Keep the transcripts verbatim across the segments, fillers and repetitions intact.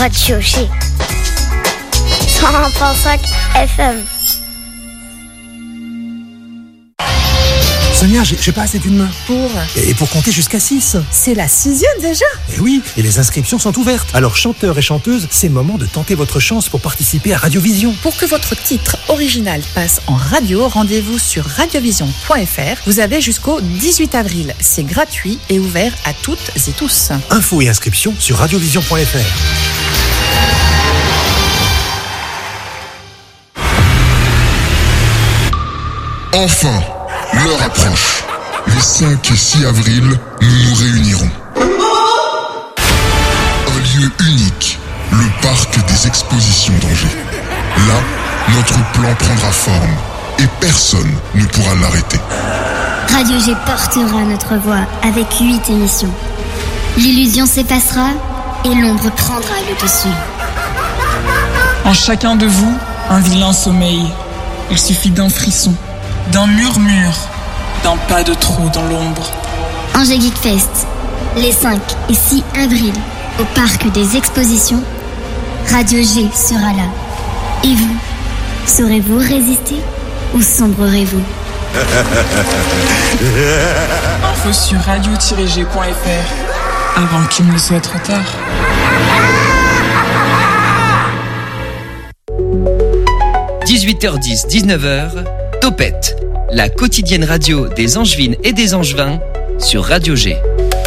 Radio G. cent un virgule cinq F M. Sonia, j'ai, j'ai pas assez d'une main. Pour Et pour compter jusqu'à six. C'est la sixième déjà. Et oui, et les inscriptions sont ouvertes. Alors chanteurs et chanteuses, c'est le moment de tenter votre chance pour participer à Radiovision. Pour que votre titre original passe en radio, rendez-vous sur radiovision point f r. Vous avez jusqu'au dix-huit avril. C'est gratuit et ouvert à toutes et tous. Infos et inscriptions sur radiovision point f r. Enfin, l'heure approche. Les cinq et six avril, nous nous réunirons. Un lieu unique, le parc des expositions d'Angers. Là, notre plan prendra forme et personne ne pourra l'arrêter. Radio G portera notre voix avec huit émissions. L'illusion s'effacera et l'ombre prendra le dessus. En chacun de vous, un vilain sommeil. Il suffit d'un frisson, d'un murmure, d'un pas de trop dans l'ombre. Angers Geek Fest, les cinq et six avril, au parc des expositions, Radio G sera là. Et vous, saurez-vous résister ou sombrerez-vous? Info sur radio tiret g point f r, avant qu'il ne soit trop tard. dix-huit heures dix, dix-neuf heures, Topette, la quotidienne radio des Angevines et des Angevins sur Radio G.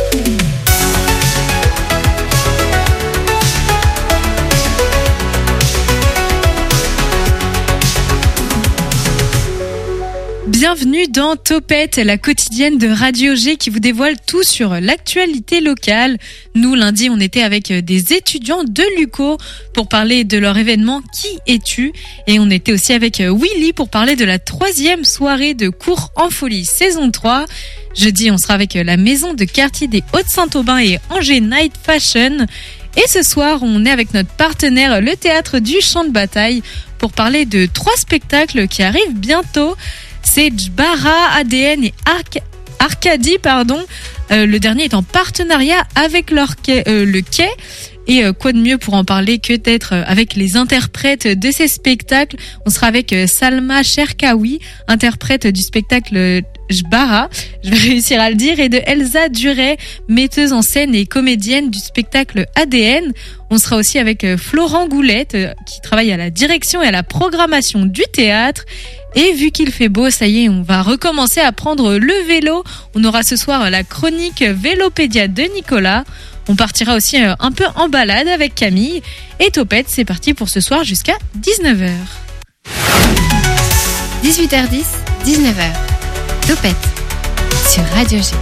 Bienvenue dans Topette, la quotidienne de Radio G qui vous dévoile tout sur l'actualité locale. Nous, lundi, on était avec des étudiants de l'U Q O pour parler de leur événement Qui es-tu ? Et on était aussi avec Willy pour parler de la troisième soirée de Cours en Folie saison trois. Jeudi, on sera avec la maison de quartier des Hauts-de-Saint-Aubin et Angers Night Fashion. Et ce soir, on est avec notre partenaire, le Théâtre du Champ de Bataille, pour parler de trois spectacles qui arrivent bientôt. C'est Jbara, A D N et Arc- Arcadie, pardon. Euh, le dernier est en partenariat avec leur quai, euh, le Quai. Et euh, quoi de mieux pour en parler que d'être avec les interprètes de ces spectacles. On sera avec euh, Salma Cherkaoui, interprète du spectacle Jbara, je vais réussir à le dire, et de Elsa Duret, metteuse en scène et comédienne du spectacle A D N. On sera aussi avec euh, Florent Goulette, euh, qui travaille à la direction et à la programmation du théâtre. Et vu qu'il fait beau, ça y est, on va recommencer à prendre le vélo. On aura ce soir la chronique Vélopédia de Nicolas. On partira aussi un peu en balade avec Camille. Et Topette, c'est parti pour ce soir jusqu'à dix-neuf heures. dix-huit heures dix, dix-neuf heures. Topette sur Radio G.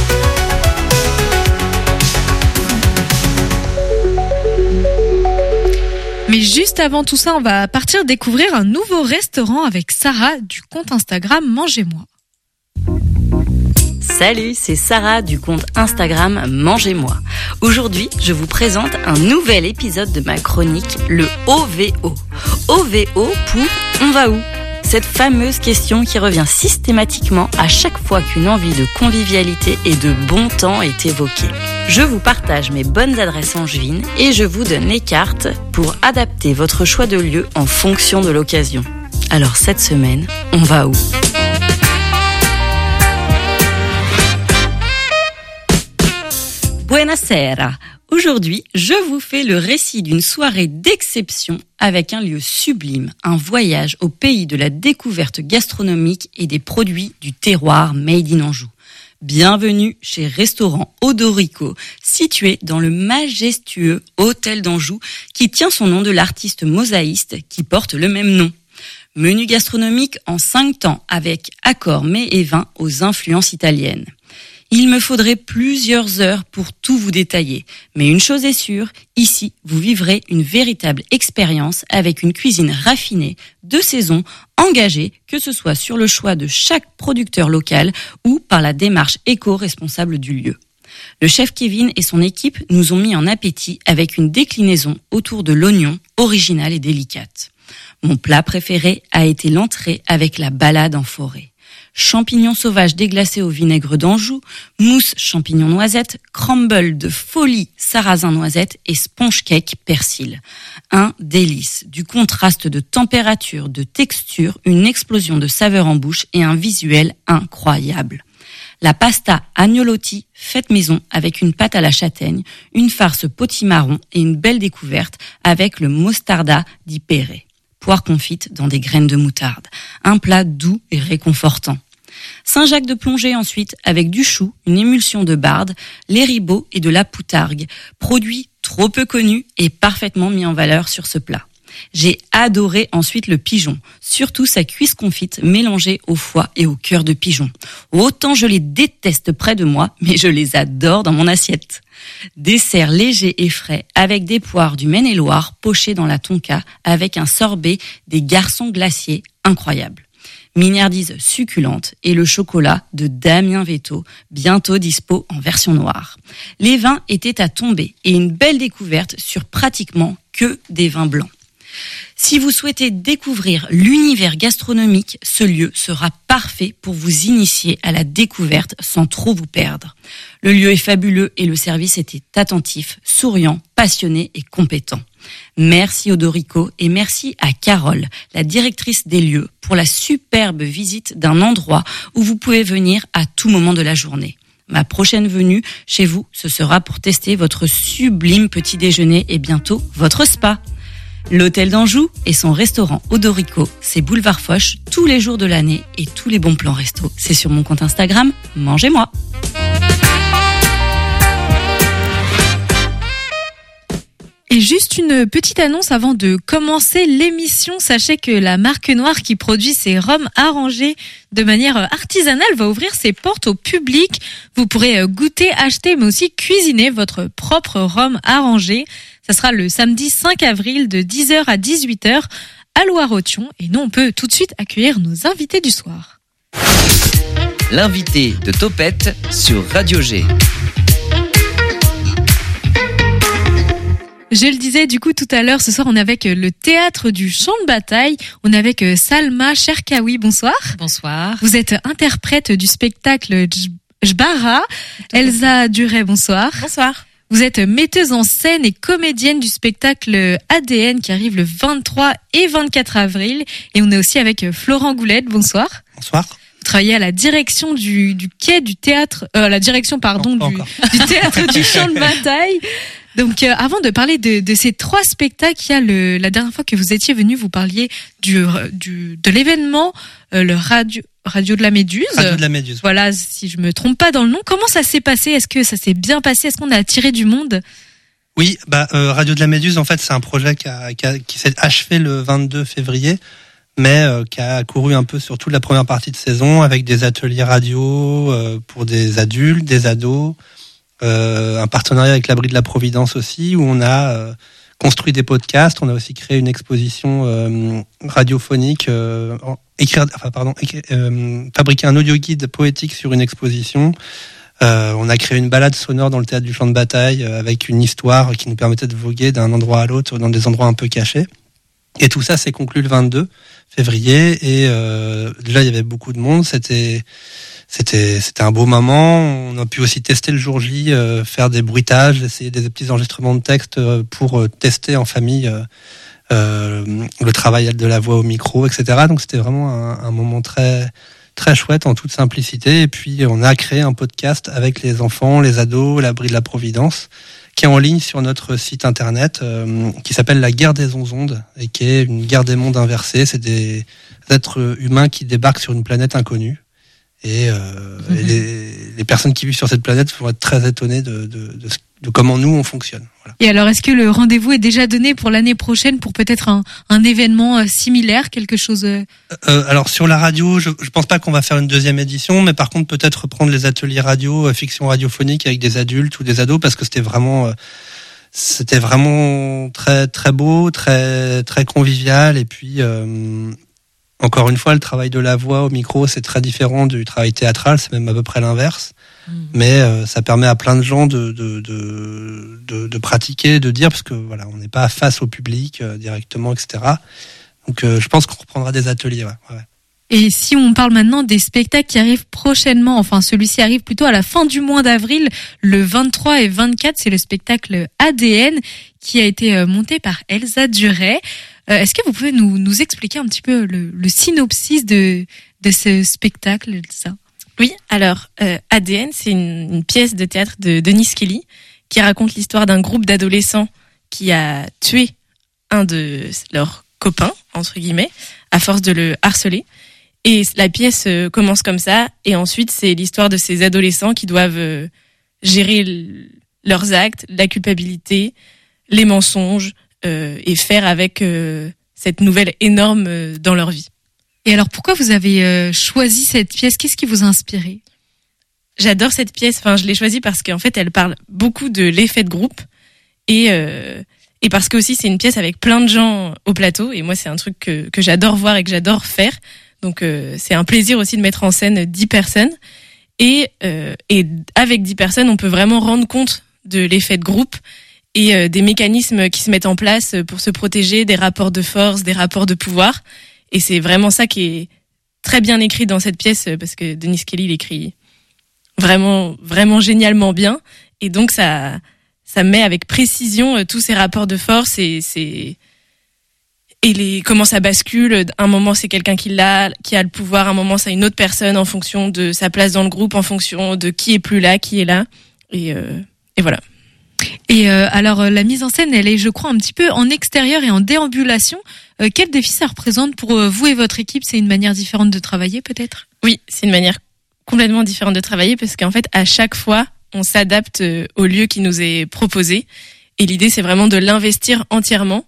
Mais juste avant tout ça, on va partir découvrir un nouveau restaurant avec Sarah du compte Instagram Mangez-moi. Salut, c'est Sarah du compte Instagram Mangez-moi. Aujourd'hui, je vous présente un nouvel épisode de ma chronique, le O V O. O V O pour On va où ? Cette fameuse question qui revient systématiquement à chaque fois qu'une envie de convivialité et de bon temps est évoquée. Je vous partage mes bonnes adresses angevines et je vous donne les cartes pour adapter votre choix de lieu en fonction de l'occasion. Alors cette semaine, on va où ? Buonasera. Aujourd'hui, je vous fais le récit d'une soirée d'exception avec un lieu sublime, un voyage au pays de la découverte gastronomique et des produits du terroir Made in Anjou. Bienvenue chez Restaurant Odorico, situé dans le majestueux Hôtel d'Anjou, qui tient son nom de l'artiste mosaïste qui porte le même nom. Menu gastronomique en cinq temps avec accords mets et vins aux influences italiennes. Il me faudrait plusieurs heures pour tout vous détailler. Mais une chose est sûre, ici, vous vivrez une véritable expérience avec une cuisine raffinée, de saison, engagée, que ce soit sur le choix de chaque producteur local ou par la démarche éco-responsable du lieu. Le chef Kevin et son équipe nous ont mis en appétit avec une déclinaison autour de l'oignon, originale et délicate. Mon plat préféré a été l'entrée avec la balade en forêt. Champignons sauvages déglacés au vinaigre d'Anjou, mousse champignons noisettes, crumble de folie sarrasin noisette et sponge cake persil. Un délice, du contraste de température, de texture, une explosion de saveurs en bouche et un visuel incroyable. La pasta agnolotti faite maison avec une pâte à la châtaigne, une farce potimarron et une belle découverte avec le mostarda di Pere. Poire confite dans des graines de moutarde. Un plat doux et réconfortant. Saint-Jacques de plongée ensuite avec du chou, une émulsion de barde, les ribots et de la poutargue. Produit trop peu connu et parfaitement mis en valeur sur ce plat. J'ai adoré ensuite le pigeon, surtout sa cuisse confite mélangée au foie et au cœur de pigeon. Autant je les déteste près de moi, mais je les adore dans mon assiette. Dessert léger et frais avec des poires du Maine-et-Loire pochées dans la tonka avec un sorbet des garçons glaciers incroyable. Mignardise succulente et le chocolat de Damien Veto, bientôt dispo en version noire. Les vins étaient à tomber et une belle découverte sur pratiquement que des vins blancs. Si vous souhaitez découvrir l'univers gastronomique, ce lieu sera parfait pour vous initier à la découverte sans trop vous perdre. Le lieu est fabuleux et le service était attentif, souriant, passionné et compétent. Merci Odorico et merci à Carole, la directrice des lieux, pour la superbe visite d'un endroit où vous pouvez venir à tout moment de la journée. Ma prochaine venue chez vous, ce sera pour tester votre sublime petit déjeuner et bientôt votre spa. L'hôtel d'Anjou et son restaurant Odorico, c'est boulevard Foch tous les jours de l'année et tous les bons plans resto. C'est sur mon compte Instagram, Mangez-moi. Et juste une petite annonce avant de commencer l'émission. Sachez que la marque Noire qui produit ses rhums arrangés de manière artisanale va ouvrir ses portes au public. Vous pourrez goûter, acheter, mais aussi cuisiner votre propre rhum arrangé. Ça sera le samedi cinq avril de dix heures à dix-huit heures à Loire-Othion. Et nous, on peut tout de suite accueillir nos invités du soir. L'invité de Topette sur Radio G. Je le disais du coup tout à l'heure, ce soir on est avec le théâtre du Champ de Bataille. On est avec Salma Cherkaoui, bonsoir. Bonsoir. Vous êtes interprète du spectacle Jbara. Elsa Duret, bonsoir. Bonsoir. Vous êtes metteuse en scène et comédienne du spectacle A D N qui arrive le vingt-trois et vingt-quatre avril. Et on est aussi avec Florent Goulette, bonsoir. Bonsoir. Vous travaillez à la direction du, du quai du théâtre, euh, la direction pardon non, du, du théâtre du Champ de Bataille. Donc, euh, avant de parler de, de ces trois spectacles, il y a le, la dernière fois que vous étiez venu, vous parliez du, du de l'événement, euh, le radio, radio de la Méduse. Radio de la Méduse. Voilà, si je me trompe pas dans le nom. Comment ça s'est passé? Est-ce que ça s'est bien passé? Est-ce qu'on a attiré du monde? Oui, bah euh, Radio de la Méduse, en fait, c'est un projet qui, a, qui, a, qui s'est achevé le vingt-deux février, mais euh, qui a couru un peu sur toute la première partie de saison avec des ateliers radio euh, pour des adultes, des ados. Euh, un partenariat avec l'Abri de la Providence aussi, où on a euh, construit des podcasts. On a aussi créé une exposition euh, radiophonique, euh, écrire, enfin pardon, écrire, euh, fabriquer un audio guide poétique sur une exposition. Euh, on a créé une balade sonore dans le théâtre du Champ de Bataille euh, avec une histoire qui nous permettait de voguer d'un endroit à l'autre dans des endroits un peu cachés. Et tout ça s'est conclu le vingt-deux février. Et euh, déjà il y avait beaucoup de monde. C'était C'était, c'était un beau moment. On a pu aussi tester le jour J, euh, faire des bruitages, essayer des petits enregistrements de texte euh, pour euh, tester en famille euh, euh, le travail de la voix au micro, et cetera. Donc c'était vraiment un, un moment très très chouette en toute simplicité. Et puis on a créé un podcast avec les enfants, les ados, l'Abri de la Providence, qui est en ligne sur notre site internet, euh, qui s'appelle La Guerre des Onzondes et qui est une guerre des mondes inversée. C'est des êtres humains qui débarquent sur une planète inconnue. Et, euh, mmh. et les, les personnes qui vivent sur cette planète vont être très étonnées de, de, de, de comment nous on fonctionne. Voilà. Et alors, est-ce que le rendez-vous est déjà donné pour l'année prochaine pour peut-être un, un événement similaire, quelque chose euh... Euh, Alors sur la radio, je, je pense pas qu'on va faire une deuxième édition, mais par contre peut-être reprendre les ateliers radio, euh, fiction radiophonique avec des adultes ou des ados, parce que c'était vraiment, euh, c'était vraiment très très beau, très très convivial, et puis. Euh, Encore une fois, le travail de la voix au micro, c'est très différent du travail théâtral, c'est même à peu près l'inverse. Mmh. Mais euh, ça permet à plein de gens de, de, de, de, de pratiquer, de dire, parce que voilà, on n'est pas face au public euh, directement, et cetera. Donc euh, je pense qu'on reprendra des ateliers. Ouais, ouais. Et si on parle maintenant des spectacles qui arrivent prochainement, enfin celui-ci arrive plutôt à la fin du mois d'avril, le vingt-trois et vingt-quatre, c'est le spectacle A D N qui a été monté par Elsa Duret. Euh, est-ce que vous pouvez nous, nous expliquer un petit peu le, le synopsis de, de ce spectacle, Elsa ? Oui, alors euh, A D N, c'est une, une pièce de théâtre de Denis Kelly qui raconte l'histoire d'un groupe d'adolescents qui a tué un de leurs copains, entre guillemets, à force de le harceler. Et la pièce commence comme ça, et ensuite c'est l'histoire de ces adolescents qui doivent gérer l- leurs actes, la culpabilité, les mensonges, euh, et faire avec euh, cette nouvelle énorme euh, dans leur vie. Et alors pourquoi vous avez euh, choisi cette pièce ? Qu'est-ce qui vous a inspiré ? J'adore cette pièce, enfin je l'ai choisie parce qu'en fait elle parle beaucoup de l'effet de groupe, et, euh, et parce que aussi c'est une pièce avec plein de gens au plateau, et moi c'est un truc que, que j'adore voir et que j'adore faire. Donc euh, c'est un plaisir aussi de mettre en scène dix personnes, et euh, et avec dix personnes on peut vraiment rendre compte de l'effet de groupe et euh, des mécanismes qui se mettent en place pour se protéger, des rapports de force, des rapports de pouvoir, et c'est vraiment ça qui est très bien écrit dans cette pièce, parce que Denis Kelly l'écrit vraiment vraiment génialement bien, et donc ça ça met avec précision euh, tous ces rapports de force et c'est et les comment ça bascule. Un moment c'est quelqu'un qui l'a qui a le pouvoir, un moment c'est une autre personne en fonction de sa place dans le groupe, en fonction de qui est plus là, qui est là, et euh, et voilà. Et euh, alors la mise en scène, elle est, je crois, un petit peu en extérieur et en déambulation. Euh, quel défi ça représente pour euh, vous et votre équipe ? C'est une manière différente de travailler, peut-être ? Oui, c'est une manière complètement différente de travailler, parce qu'en fait à chaque fois on s'adapte euh, au lieu qui nous est proposé, et l'idée c'est vraiment de l'investir entièrement.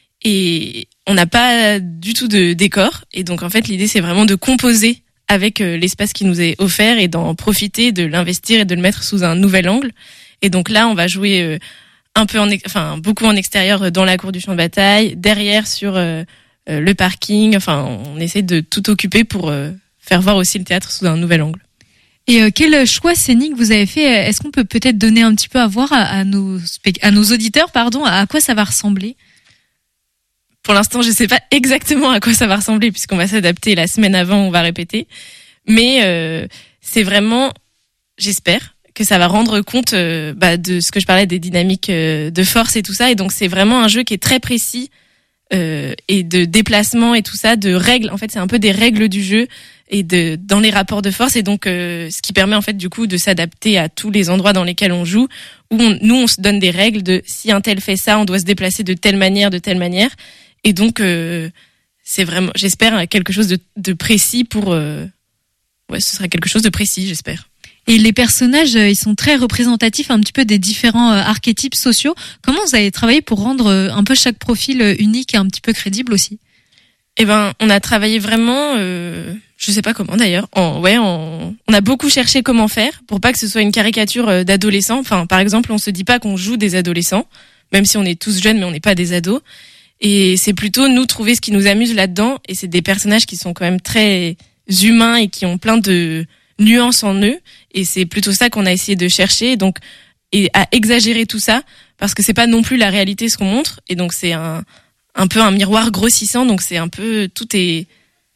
Et on n'a pas du tout de décor, et donc en fait l'idée c'est vraiment de composer avec euh, l'espace qui nous est offert et d'en profiter, de l'investir et de le mettre sous un nouvel angle. Et donc là on va jouer euh, un peu en, enfin beaucoup en extérieur dans la cour du champ de bataille, derrière sur euh, euh, le parking. Enfin on essaie de tout occuper pour euh, faire voir aussi le théâtre sous un nouvel angle. Et euh, quel choix scénique vous avez fait ? Est-ce qu'on peut peut-être donner un petit peu à voir à, à nos à nos auditeurs, pardon, à quoi ça va ressembler ? Pour l'instant, je sais pas exactement à quoi ça va ressembler, puisqu'on va s'adapter la semaine avant, on va répéter. Mais euh, c'est vraiment, j'espère, que ça va rendre compte euh, bah, de ce que je parlais des dynamiques euh, de force et tout ça. Et donc, c'est vraiment un jeu qui est très précis euh, et de déplacement et tout ça, de règles. En fait, c'est un peu des règles du jeu et de dans les rapports de force. Et donc, euh, ce qui permet en fait du coup de s'adapter à tous les endroits dans lesquels on joue, où on, nous on se donne des règles de si un tel fait ça, on doit se déplacer de telle manière, de telle manière. Et donc, euh, c'est vraiment, j'espère, quelque chose de, de précis pour... Euh, ouais, ce sera quelque chose de précis, j'espère. Et les personnages, ils sont très représentatifs un petit peu des différents euh, archétypes sociaux. Comment vous avez travaillé pour rendre euh, un peu chaque profil euh, unique et un petit peu crédible aussi ? Eh ben, on a travaillé vraiment... Euh, je sais pas comment d'ailleurs. En, ouais, en, on a beaucoup cherché comment faire pour pas que ce soit une caricature d'adolescents. Enfin, par exemple, on se dit pas qu'on joue des adolescents, même si on est tous jeunes, mais on n'est pas des ados. Et c'est plutôt nous trouver ce qui nous amuse là-dedans, et c'est des personnages qui sont quand même très humains et qui ont plein de nuances en eux, et c'est plutôt ça qu'on a essayé de chercher, donc et à exagérer tout ça, parce que c'est pas non plus la réalité ce qu'on montre, et donc c'est un un peu un miroir grossissant, donc c'est un peu tout est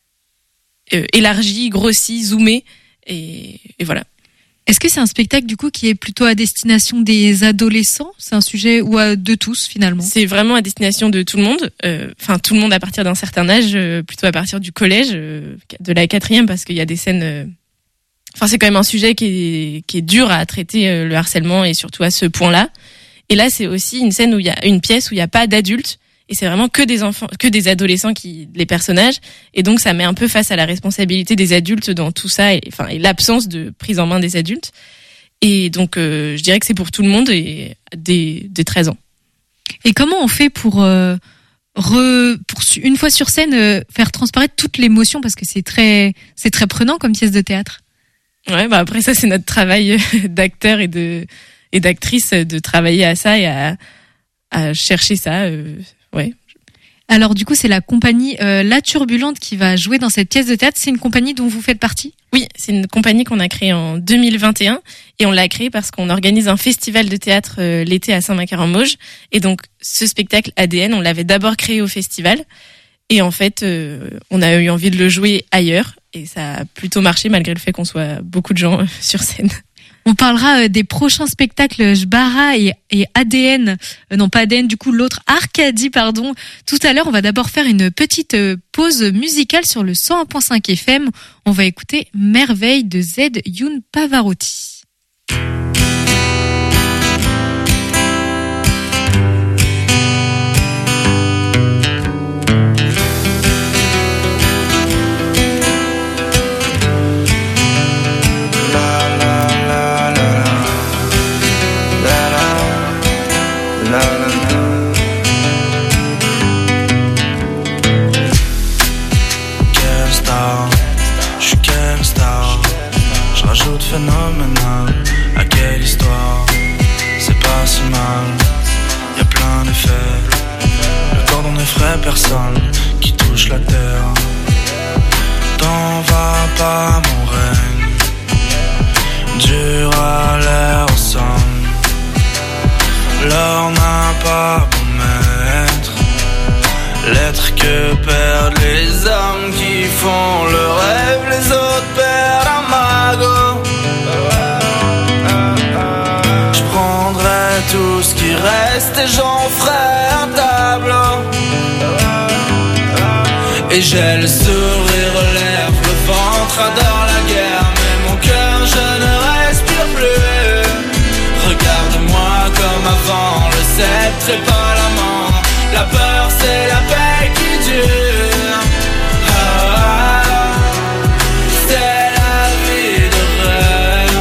euh, élargi, grossi, zoomé, et, et voilà. Est-ce que c'est un spectacle du coup qui est plutôt à destination des adolescents ? C'est un sujet ou à de tous finalement ? C'est vraiment à destination de tout le monde. Enfin, euh, tout le monde à partir d'un certain âge, euh, plutôt à partir du collège, euh, de la quatrième, parce qu'il y a des scènes. Enfin, euh... c'est quand même un sujet qui est qui est dur à traiter, euh, le harcèlement, et surtout à ce point-là. Et là, c'est aussi une scène où il y a une pièce où il y a pas d'adultes. Et c'est vraiment que des enfants, que des adolescents qui, les personnages. Et donc, ça met un peu face à la responsabilité des adultes dans tout ça, et, enfin, et l'absence de prise en main des adultes. Et donc, euh, je dirais que c'est pour tout le monde et des, des treize ans. Et comment on fait pour, euh, re, pour une fois sur scène, euh, faire transparaître toute l'émotion, parce que c'est très, c'est très prenant comme pièce de théâtre. Ouais, bah après ça, c'est notre travail d'acteur et de, et d'actrice de travailler à ça et à, à chercher ça, euh, ouais. Alors du coup, c'est la compagnie euh, La Turbulente qui va jouer dans cette pièce de théâtre. C'est une compagnie dont vous faites partie ? Oui, c'est une compagnie qu'on a créée en deux mille vingt et un, et on l'a créée parce qu'on organise un festival de théâtre euh, l'été à Saint-Macaire-en-Mauges. Et donc, ce spectacle A D N, on l'avait d'abord créé au festival, Et en fait, euh, on a eu envie de le jouer ailleurs et ça a plutôt marché malgré le fait qu'on soit beaucoup de gens euh, sur scène. On parlera des prochains spectacles Jbara et, et A D N, euh, non pas A D N, du coup l'autre Arcadie, pardon. Tout à l'heure, on va d'abord faire une petite pause musicale sur le cent un point cinq F M. On va écouter Merveille de Z Youn Pavarotti. Phénoménal, à quelle histoire, c'est pas si mal, y'a plein d'effets, le cordon n'effraie personne qui touche la terre. T'en vas pas mon règne, dur à l'air au son, l'or n'a pas beau m'être, l'être que perdent les hommes qui font le rêve, les autres perdent un magot. Tout ce qui reste et j'en ferai un tableau. Et j'ai le sourire aux lèvres, le ventre adore la guerre, mais mon cœur je ne respire plus. Regarde-moi comme avant, le sceptre et pas l'amant. La peur c'est la paix qui dure. Ah, ah, c'est la vie de rêve.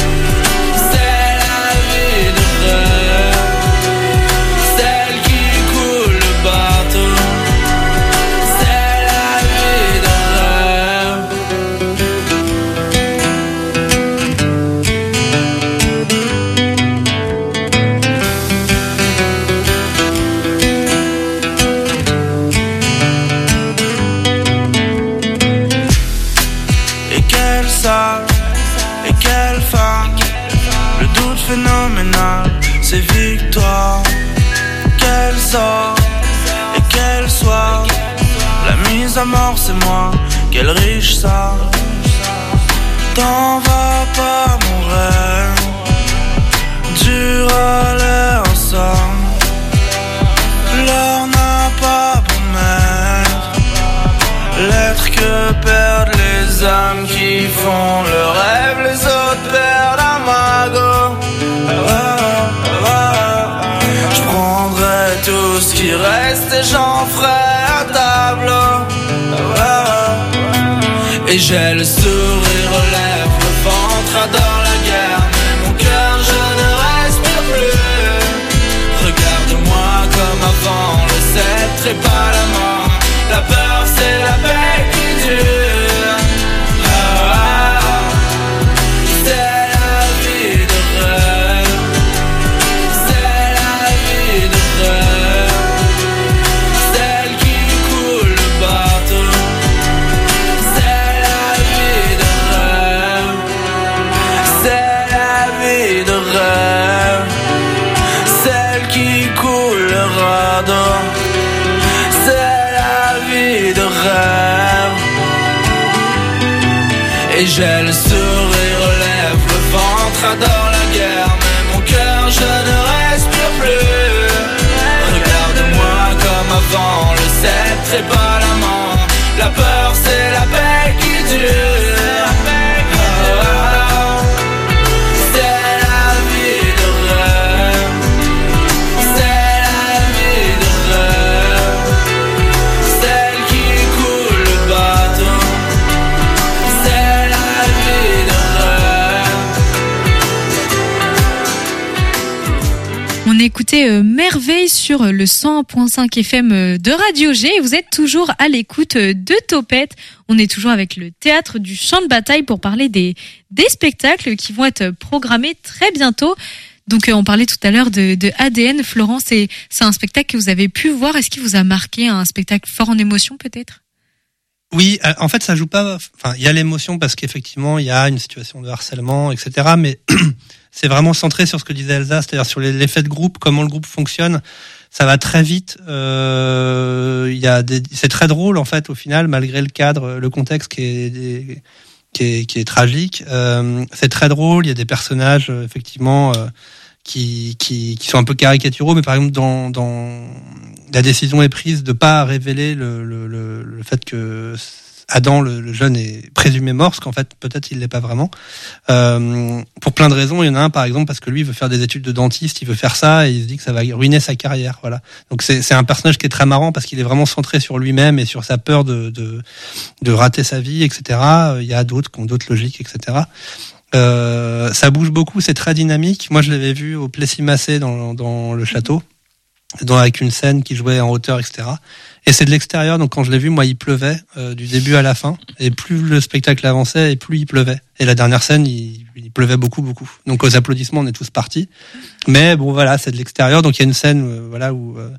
Phénoménal, c'est victoire. Qu'elle sort et qu'elle soit la mise à mort, c'est moi. Quel riche ça. T'en vas pas mon rêve, dur à l'air au sol. L'or n'a pas beau m'être, l'être que perdent les âmes qui font le rêve, les autres perdent un magot. Je prendrai tout ce qui reste et j'en ferai un tableau. Et j'ai le sourire aux lèvres, le ventre adore la guerre, mais mon cœur je ne respire plus. Regarde-moi comme avant, le sceptre et pas la mort. La peur c'est la paix qui dure. Ah, ah, c'est la vie de rêve. C'est la vie de rêve. Celle qui coule le bateau. C'est la vie de rêve. C'est la vie de rêve. Celle qui coule le radeau. C'est la vie de rêve. Et j'ai le sourire aux lèvres, le ventre adore la guerre, mais mon cœur je ne respire plus. Regarde-moi comme avant, le sceptre et pas l'amant. La peur c'est la paix qui dure. Ah, c'est la vie de rêve. C'est la vie de rêve. Celle qui coule le bateau. C'est la vie de rêve. On écoutait euh, Merveille sur le cent point cinq F M de Radio G et vous êtes toujours à l'écoute de Topette. On est toujours avec le théâtre du champ de bataille pour parler des, des spectacles qui vont être programmés très bientôt. Donc euh, on parlait tout à l'heure de, de A D N. Florence, c'est, c'est un spectacle que vous avez pu voir. Est-ce qu'il vous a marqué, un spectacle fort en émotion peut-être ? Oui, en fait ça joue pas, enfin il y a l'émotion parce qu'effectivement il y a une situation de harcèlement, et cetera. Mais c'est vraiment centré sur ce que disait Elsa, c'est-à-dire sur l'effet de groupe, comment le groupe fonctionne. Ça va très vite. Euh, il y a des, c'est très drôle en fait au final, malgré le cadre, le contexte qui est qui est, qui est tragique. Euh, c'est très drôle. Il y a des personnages effectivement euh, qui, qui qui sont un peu caricaturaux, mais par exemple dans dans la décision est prise de pas révéler le le le, le fait que Adam, le, le jeune, est présumé mort, parce qu'en fait, peut-être il l'est pas vraiment. Euh, pour plein de raisons. Il y en a un, par exemple, parce que lui, il veut faire des études de dentiste, il veut faire ça, et il se dit que ça va ruiner sa carrière. Voilà. Donc c'est, c'est un personnage qui est très marrant, parce qu'il est vraiment centré sur lui-même et sur sa peur de, de, de rater sa vie, et cetera. Il y a d'autres qui ont d'autres logiques, et cetera. Euh, ça bouge beaucoup, c'est très dynamique. Moi, je l'avais vu au Plessis-Massé dans, dans le château, dans, avec une scène qui jouait en hauteur, et cetera. Et c'est de l'extérieur, donc quand je l'ai vu, moi, il pleuvait euh, du début à la fin. Et plus le spectacle avançait, et plus il pleuvait. Et la dernière scène, il, il pleuvait beaucoup, beaucoup. Donc aux applaudissements, on est tous partis. Mais bon, voilà, c'est de l'extérieur. Donc il y a une scène, euh, voilà, où euh,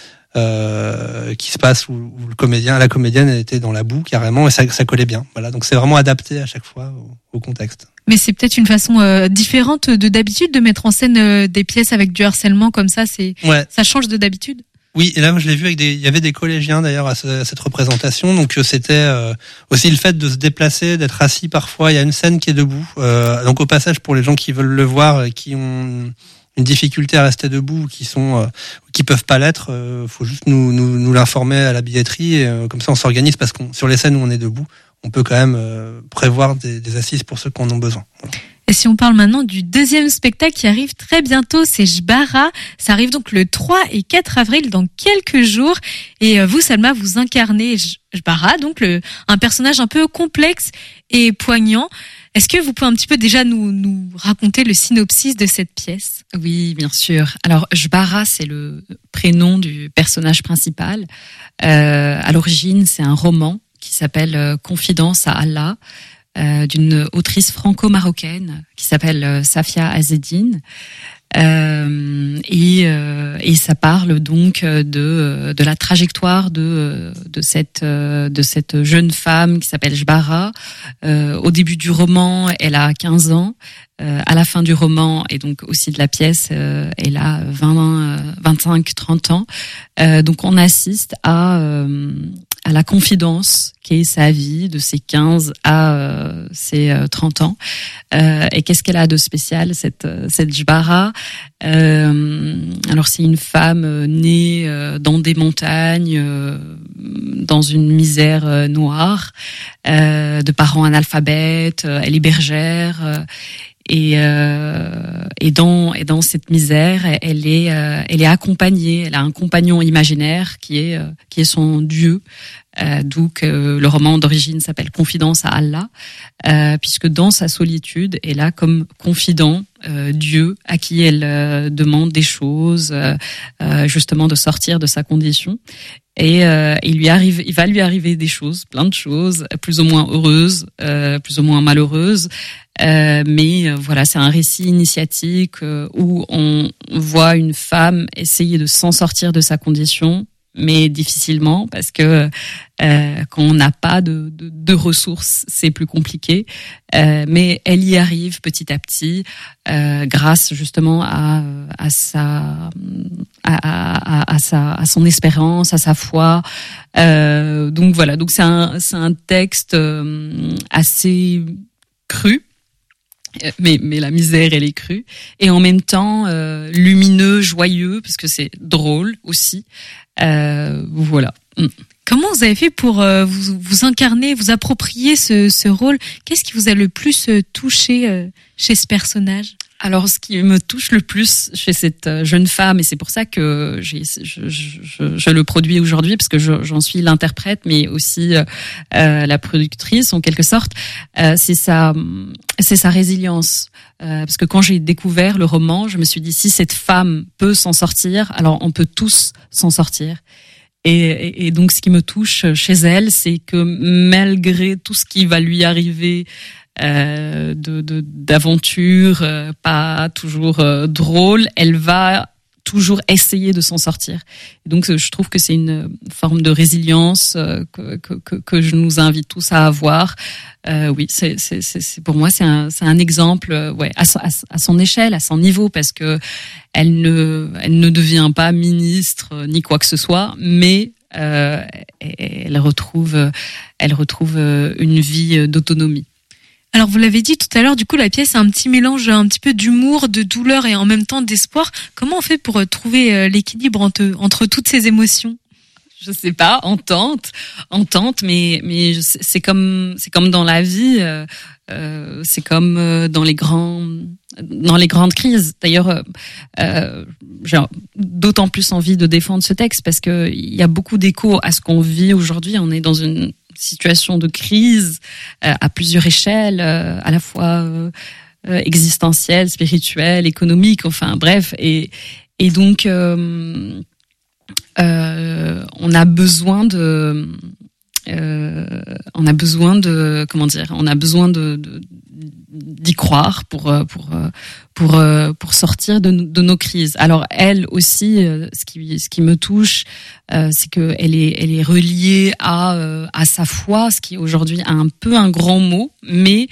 euh, qui se passe où, où le comédien, la comédienne, elle était dans la boue carrément, et ça, ça collait bien. Voilà, donc c'est vraiment adapté à chaque fois au, au contexte. Mais c'est peut-être une façon euh, différente de d'habitude de mettre en scène euh, des pièces avec du harcèlement comme ça. C'est, ouais. Ça change de d'habitude. Oui, et là moi je l'ai vu avec des, il y avait des collégiens d'ailleurs à, ce, à cette représentation, donc c'était euh, aussi le fait de se déplacer, d'être assis parfois. Il y a une scène qui est debout, euh, donc au passage pour les gens qui veulent le voir, et qui ont une difficulté à rester debout, qui sont, euh, qui peuvent pas l'être, euh, faut juste nous, nous, nous l'informer à la billetterie, et euh, comme ça on s'organise, parce qu'on sur les scènes où on est debout, on peut quand même euh, prévoir des, des assises pour ceux qui en ont besoin. Voilà. Et si on parle maintenant du deuxième spectacle qui arrive très bientôt, c'est Jbara. Ça arrive donc le trois et quatre avril, dans quelques jours. Et vous, Salma, vous incarnez Jbara, donc le, un personnage un peu complexe et poignant. Est-ce que vous pouvez un petit peu déjà nous, nous raconter le synopsis de cette pièce ? Oui, bien sûr. Alors, Jbara, c'est le prénom du personnage principal. Euh, à l'origine, c'est un roman qui s'appelle Confidence à Allah, Euh, d'une autrice franco-marocaine qui s'appelle euh, Safia Azedine, euh, et, euh, et ça parle donc de de la trajectoire de de cette de cette jeune femme qui s'appelle Jbara. Euh, au début du roman, elle a quinze ans. Euh, à la fin du roman et donc aussi de la pièce, euh, elle a vingt, vingt-cinq, trente ans. Euh, donc on assiste à euh, à la confidence qu'est sa vie de ses quinze à euh, ses trente ans. Euh, et qu'est-ce qu'elle a de spécial, cette cette Jbara ? Euh, alors c'est une femme née euh, dans des montagnes, euh, dans une misère euh, noire, euh, de parents analphabètes. Euh, elle est bergère. Euh, Et, euh, et dans et dans cette misère, elle est euh, elle est accompagnée. Elle a un compagnon imaginaire qui est euh, qui est son Dieu. Euh, donc euh, le roman d'origine s'appelle Confidence à Allah, euh, puisque dans sa solitude, elle a comme confident euh, Dieu à qui elle euh, demande des choses, euh, euh, justement de sortir de sa condition. Et euh, il lui arrive, il va lui arriver des choses, plein de choses, plus ou moins heureuses, euh, plus ou moins malheureuses. Euh, mais euh, voilà, c'est un récit initiatique euh, où on voit une femme essayer de s'en sortir de sa condition, mais difficilement, parce que euh, quand on n'a pas de, de, de ressources, c'est plus compliqué. Euh, mais elle y arrive petit à petit, euh, grâce justement à, à sa, à, à, à sa, à son espérance, à sa foi. Euh, donc voilà, donc c'est un, c'est un texte euh, assez cru. Mais, mais la misère, elle est crue. Et en même temps, euh, lumineux, joyeux, parce que c'est drôle aussi. Euh, voilà. Comment vous avez fait pour euh, vous, vous incarner, vous approprier ce, ce rôle ? Qu'est-ce qui vous a le plus touché euh, chez ce personnage ? Alors, ce qui me touche le plus chez cette jeune femme, et c'est pour ça que j'ai, je, je, je, je le produis aujourd'hui, parce que je, j'en suis l'interprète, mais aussi euh, la productrice en quelque sorte, euh, c'est sa, c'est sa résilience. Euh, parce que quand j'ai découvert le roman, je me suis dit, si cette femme peut s'en sortir, alors on peut tous s'en sortir. Et, et, et donc, ce qui me touche chez elle, c'est que malgré tout ce qui va lui arriver, Euh, de, de, d'aventure, euh, pas toujours euh, drôle, elle va toujours essayer de s'en sortir. Et donc je trouve que c'est une forme de résilience euh, que, que que je nous invite tous à avoir. Euh, oui, c'est c'est c'est pour moi c'est un c'est un exemple euh, ouais à, à, à son échelle, à son niveau, parce que elle ne elle ne devient pas ministre euh, ni quoi que ce soit, mais euh, elle retrouve elle retrouve une vie d'autonomie. Alors vous l'avez dit tout à l'heure, du coup la pièce a un petit mélange un petit peu d'humour, de douleur et en même temps d'espoir. Comment on fait pour trouver l'équilibre entre entre toutes ces émotions? Je sais pas, entente, entente, mais mais c'est comme c'est comme dans la vie, euh, euh, c'est comme dans les grands dans les grandes crises. D'ailleurs, euh, j'ai d'autant plus envie de défendre ce texte parce que il y a beaucoup d'écho à ce qu'on vit aujourd'hui. On est dans une situation de crise euh, à plusieurs échelles, euh, à la fois euh, existentielle, spirituelle, économique, enfin bref, et et donc. Euh, Euh, on a besoin de, euh, on a besoin de, comment dire, on a besoin de, de d'y croire pour pour pour pour sortir de, de nos crises. Alors elle aussi, ce qui ce qui me touche, euh, c'est que elle est elle est reliée à à sa foi, ce qui est aujourd'hui un peu un grand mot, mais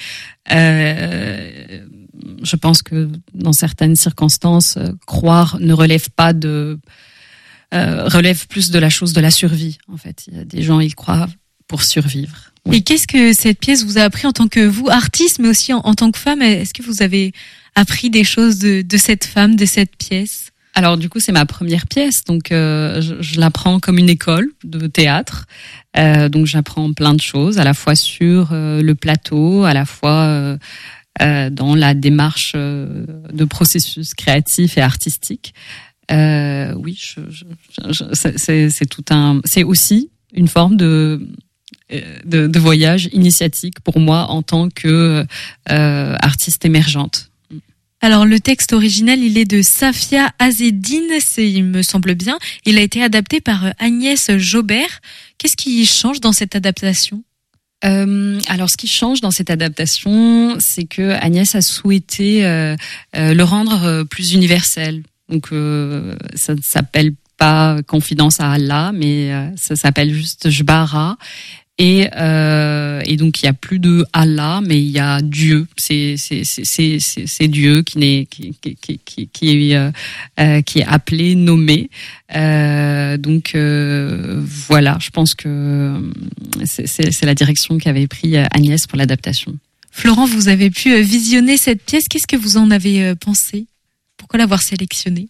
euh, je pense que dans certaines circonstances, croire ne relève pas de Euh, relève plus de la chose de la survie, en fait. Il y a des gens, ils croient pour survivre. Oui. Et qu'est-ce que cette pièce vous a appris en tant que vous, artiste, mais aussi en, en tant que femme? Est-ce que vous avez appris des choses de, de cette femme, de cette pièce? Alors, du coup, c'est ma première pièce, donc euh, je, je la prends comme une école de théâtre. Euh, donc, j'apprends plein de choses, à la fois sur euh, le plateau, à la fois euh, euh, dans la démarche euh, de processus créatif et artistique. Euh, oui, je, je, je, c'est, c'est tout un, c'est aussi une forme de, de, de voyage initiatique pour moi en tant que euh, artiste émergente. Alors le texte original, il est de Safia Azedine, c'est, il me semble bien. Il a été adapté par Agnès Jaubert. Qu'est-ce qui change dans cette adaptation? Euh, alors, ce qui change dans cette adaptation, c'est que Agnès a souhaité euh, euh, le rendre plus universel. Donc, euh, ça ne s'appelle pas Confidence à Allah, mais euh, ça s'appelle juste Jbara. Et, euh, et donc, il y a plus de Allah, mais il y a Dieu. C'est, c'est, c'est, c'est, c'est, c'est Dieu qui n'est, qui, qui, qui, qui, qui est, euh, qui est appelé, nommé. Euh, donc, euh, voilà, je pense que c'est, c'est, c'est la direction qu'avait pris Agnès pour l'adaptation. Florent, vous avez pu visionner cette pièce. Qu'est-ce que vous en avez pensé? Pourquoi l'avoir sélectionnée?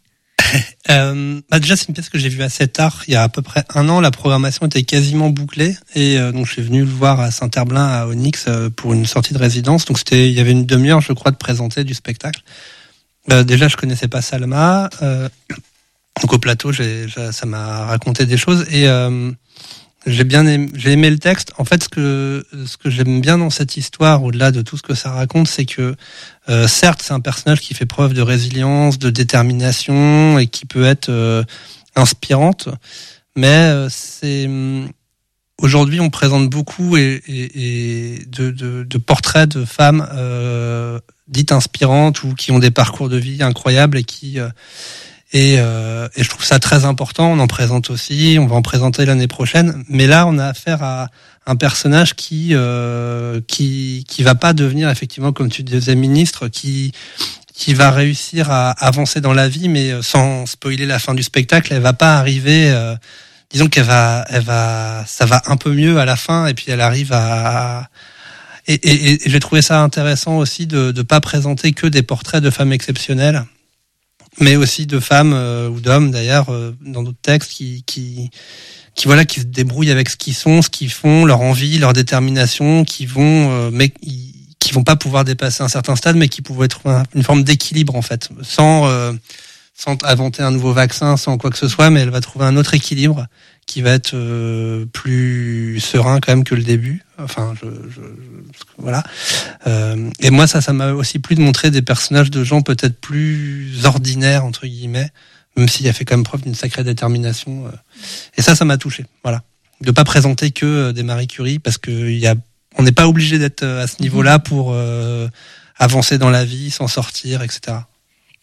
euh, bah déjà, c'est une pièce que j'ai vue assez tard, il y a à peu près un an. La programmation était quasiment bouclée et euh, donc je suis venu le voir à Saint-Herblain, à Onyx, euh, pour une sortie de résidence. Donc c'était, il y avait une demi-heure, je crois, de présenter du spectacle. Euh, déjà, je connaissais pas Salma, euh, donc au plateau, j'ai, j'ai, ça m'a raconté des choses et euh, j'ai bien aimé, j'ai aimé le texte. En fait, ce que ce que j'aime bien dans cette histoire, au-delà de tout ce que ça raconte, c'est que euh, certes, c'est un personnage qui fait preuve de résilience, de détermination et qui peut être euh, inspirante, mais euh, c'est aujourd'hui on présente beaucoup et, et, et de, de, de portraits de femmes euh, dites inspirantes ou qui ont des parcours de vie incroyables et qui euh, Et, euh, et je trouve ça très important. On en présente aussi, on va en présenter l'année prochaine. Mais là, on a affaire à un personnage qui euh, qui qui va pas devenir effectivement, comme tu disais, ministre, qui qui va réussir à avancer dans la vie, mais sans spoiler la fin du spectacle, elle va pas arriver. Euh, disons qu'elle va, elle va, ça va un peu mieux à la fin, et puis elle arrive à. Et, et, et j'ai trouvé ça intéressant aussi de de pas présenter que des portraits de femmes exceptionnelles, mais aussi de femmes euh, ou d'hommes d'ailleurs euh, dans d'autres textes qui qui qui voilà qui se débrouillent avec ce qu'ils sont, ce qu'ils font, leur envie, leur détermination, qui vont euh, mais qui vont pas pouvoir dépasser un certain stade, mais qui pourraient trouver une forme d'équilibre en fait, sans euh, sans inventer un nouveau vaccin, sans quoi que ce soit, mais elle va trouver un autre équilibre qui va être euh, plus serein quand même que le début. Enfin, je, je, je voilà. Euh, et moi, ça, ça m'a aussi plu de montrer des personnages de gens peut-être plus ordinaires entre guillemets, même s'il a fait quand même preuve d'une sacrée détermination. Et ça, ça m'a touché. Voilà, de pas présenter que des Marie Curie, parce que il y a, on n'est pas obligé d'être à ce niveau-là pour euh, avancer dans la vie, s'en sortir, et cetera.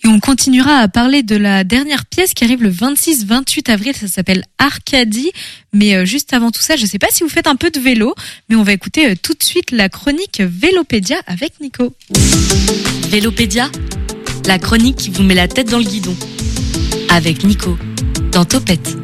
Et on continuera à parler de la dernière pièce qui arrive le vingt-six vingt-huit avril, ça s'appelle Arcadie. Mais euh, juste avant tout ça, je sais pas si vous faites un peu de vélo, mais on va écouter euh, tout de suite la chronique Vélopédia avec Nico. Vélopédia, la chronique qui vous met la tête dans le guidon. Avec Nico, dans Topette.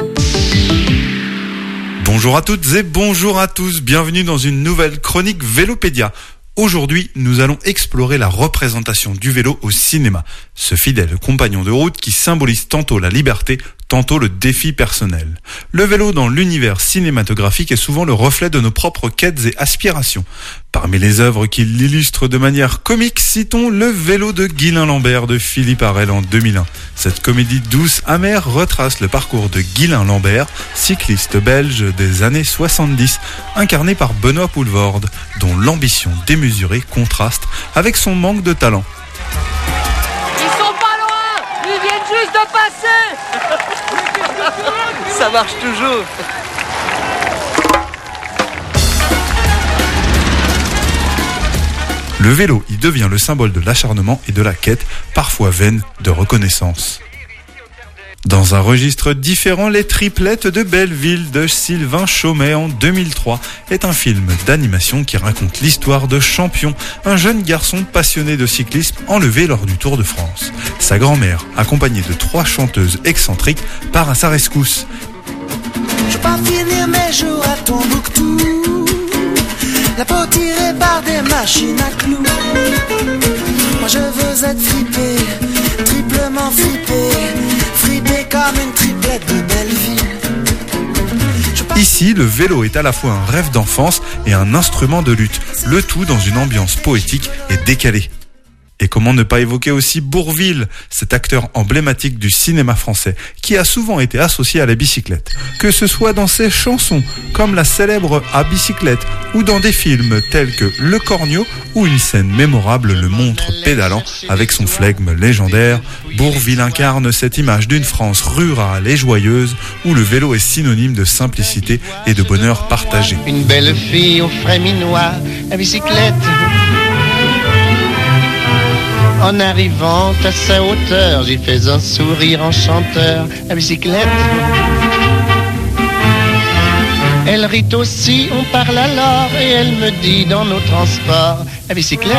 Bonjour à toutes et bonjour à tous, bienvenue dans une nouvelle chronique Vélopédia. Aujourd'hui, nous allons explorer la représentation du vélo au cinéma, ce fidèle compagnon de route qui symbolise tantôt la liberté, tantôt le défi personnel. Le vélo dans l'univers cinématographique est souvent le reflet de nos propres quêtes et aspirations. Parmi les œuvres qui l'illustrent de manière comique, citons Le vélo de Guylain Lambert de Philippe Harel en deux mille un. Cette comédie douce amère retrace le parcours de Guylain Lambert, cycliste belge des années soixante-dix, incarné par Benoît Poelvoorde, dont l'ambition démesurée contraste avec son manque de talent. Ils sont pas loin, ils viennent juste de passer. Ça marche toujours. Le vélo y devient le symbole de l'acharnement et de la quête, parfois vaine, de reconnaissance. Dans un registre différent, Les Triplettes de Belleville de Sylvain Chomet en deux mille trois est un film d'animation qui raconte l'histoire de Champion, un jeune garçon passionné de cyclisme enlevé lors du Tour de France. Sa grand-mère, accompagnée de trois chanteuses excentriques, part à sa rescousse. Je veux pas finir mes jours à Tombouctou, la peau tirée par des machines à clous. Moi je veux être fripé, triplement fripé, fripé comme une triplette de Belleville. Ici, le vélo est à la fois un rêve d'enfance et un instrument de lutte, le tout dans une ambiance poétique et décalée. Et comment ne pas évoquer aussi Bourvil, cet acteur emblématique du cinéma français, qui a souvent été associé à la bicyclette. Que ce soit dans ses chansons, comme la célèbre À bicyclette, ou dans des films tels que Le Cornio, où une scène mémorable le montre pédalant avec son flegme légendaire, Bourvil incarne cette image d'une France rurale et joyeuse, où le vélo est synonyme de simplicité et de bonheur partagé. Une belle fille au frais minois, à bicyclette. En arrivant à sa hauteur, j'y fais un sourire enchanteur. La bicyclette, elle rit aussi, on parle alors, et elle me dit dans nos transports, la bicyclette.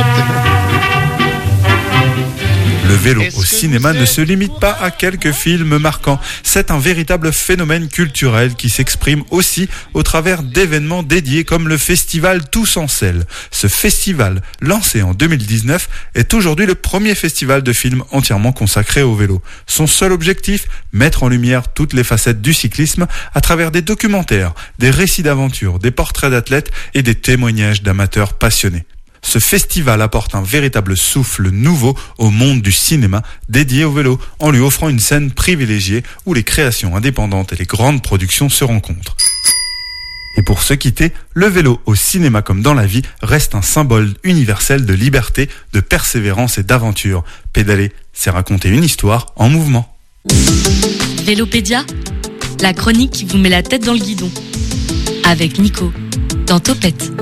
Le vélo au cinéma ne se limite pas à quelques films marquants. C'est un véritable phénomène culturel qui s'exprime aussi au travers d'événements dédiés comme le festival Tous en Selle. Ce festival, lancé en deux mille dix-neuf, est aujourd'hui le premier festival de films entièrement consacré au vélo. Son seul objectif, mettre en lumière toutes les facettes du cyclisme à travers des documentaires, des récits d'aventure, des portraits d'athlètes et des témoignages d'amateurs passionnés. Ce festival apporte un véritable souffle nouveau au monde du cinéma dédié au vélo, en lui offrant une scène privilégiée où les créations indépendantes et les grandes productions se rencontrent. Et pour se quitter, le vélo au cinéma comme dans la vie reste un symbole universel de liberté, de persévérance et d'aventure. Pédaler, c'est raconter une histoire en mouvement. Vélopédia, la chronique qui vous met la tête dans le guidon. Avec Nico, dans Topette.